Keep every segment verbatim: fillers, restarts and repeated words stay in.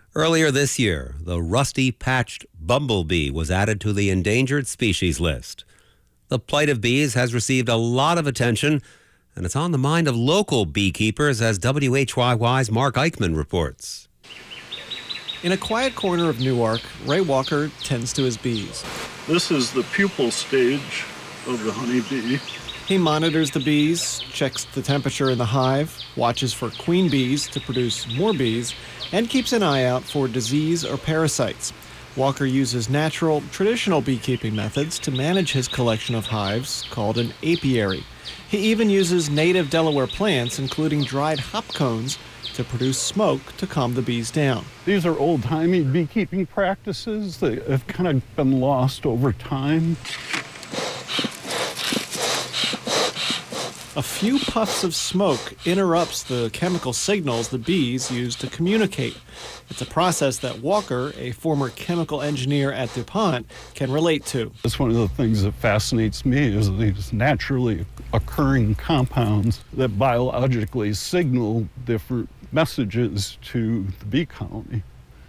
Earlier this year, the rusty-patched bumblebee was added to the endangered species list. The plight of bees has received a lot of attention, and it's on the mind of local beekeepers, as W H Y Y's Mark Eichman reports. In a quiet corner of Newark, Ray Walker tends to his bees. This is the pupal stage of the honeybee. He monitors the bees, checks the temperature in the hive, watches for queen bees to produce more bees, and keeps an eye out for disease or parasites. Walker uses natural, traditional beekeeping methods to manage his collection of hives, called an apiary. He even uses native Delaware plants, including dried hop cones, to produce smoke to calm the bees down. These are old-timey beekeeping practices that have kind of been lost over time. A few puffs of smoke interrupts the chemical signals the bees use to communicate. It's a process that Walker, a former chemical engineer at DuPont, can relate to. It's one of the things that fascinates me is these naturally occurring compounds that biologically signal different messages to the bee colony.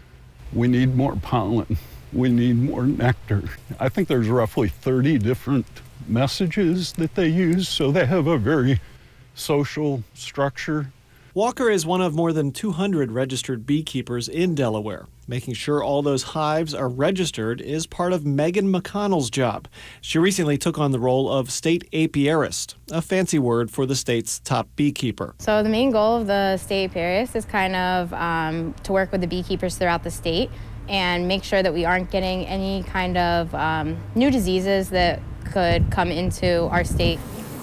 We need more pollen. We need more nectar. I think there's roughly thirty different messages that they use, so they have a very social structure. Walker is one of more than two hundred registered beekeepers in Delaware. Making sure all those hives are registered is part of Megan McConnell's job. She recently took on the role of state apiarist, a fancy word for the state's top beekeeper. So the main goal of the state apiarist is kind of um, to work with the beekeepers throughout the state and make sure that we aren't getting any kind of um, new diseases that could come into our state.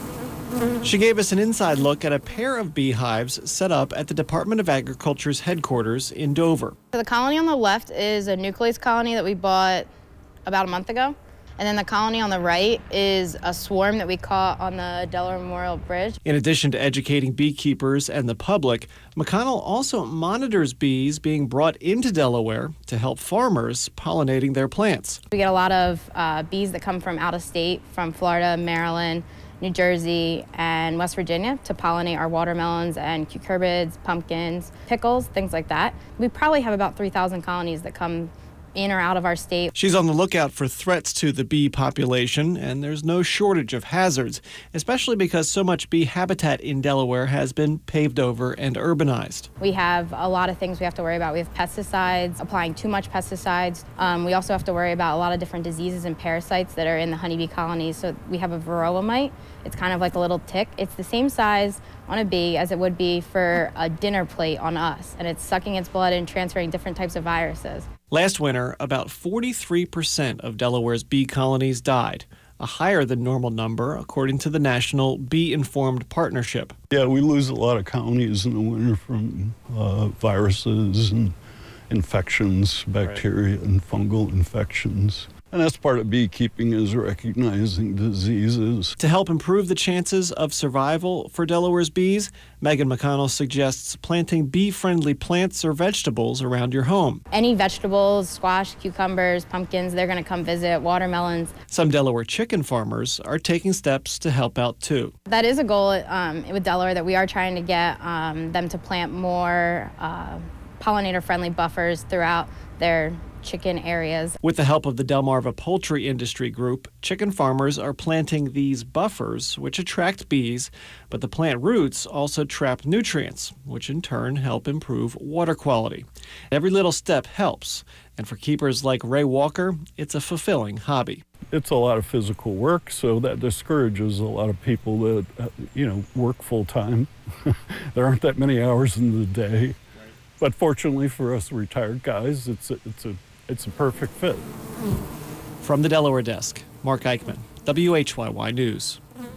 She gave us an inside look at a pair of beehives set up at the Department of Agriculture's headquarters in Dover. So the colony on the left is a nucleus colony that we bought about a month ago. And then the colony on the right is a swarm that we caught on the Delaware Memorial Bridge. In addition to educating beekeepers and the public, McConnell also monitors bees being brought into Delaware to help farmers pollinating their plants. We get a lot of uh, bees that come from out of state, from Florida, Maryland, New Jersey, and West Virginia to pollinate our watermelons and cucurbids, pumpkins, pickles, things like that. We probably have about three thousand colonies that come in or out of our state. She's on the lookout for threats to the bee population, and there's no shortage of hazards, especially because so much bee habitat in Delaware has been paved over and urbanized. We have a lot of things we have to worry about. We have pesticides, applying too much pesticides. Um, we also have to worry about a lot of different diseases and parasites that are in the honeybee colonies. So we have a varroa mite. It's kind of like a little tick. It's the same size on a bee as it would be for a dinner plate on us, and it's sucking its blood and transferring different types of viruses. Last winter, about forty-three percent of Delaware's bee colonies died, a higher than normal number according to the National Bee Informed Partnership. Yeah, we lose a lot of colonies in the winter from uh, viruses and infections, bacteria and fungal infections. And that's part of beekeeping, is recognizing diseases. To help improve the chances of survival for Delaware's bees, Megan McConnell suggests planting bee-friendly plants or vegetables around your home. Any vegetables, squash, cucumbers, pumpkins, they're going to come visit, watermelons. Some Delaware chicken farmers are taking steps to help out too. That is a goal um, with Delaware, that we are trying to get um, them to plant more uh, pollinator-friendly buffers throughout their chicken areas. With the help of the Delmarva Poultry Industry Group, chicken farmers are planting these buffers, which attract bees, but the plant roots also trap nutrients, which in turn help improve water quality. Every little step helps, and for keepers like Ray Walker, it's a fulfilling hobby. It's a lot of physical work, so that discourages a lot of people that, uh, you know, work full-time. There aren't that many hours in the day. But fortunately for us retired guys, it's a, it's a It's a perfect fit. From the Delaware desk, Mark Eichman, W H Y Y News.